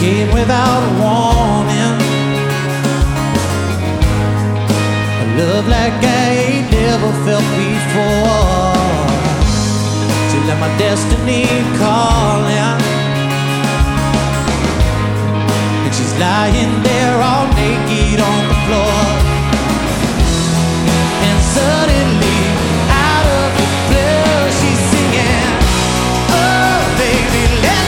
came without a warning. A love like I ain't never felt before. Till my destiny calling.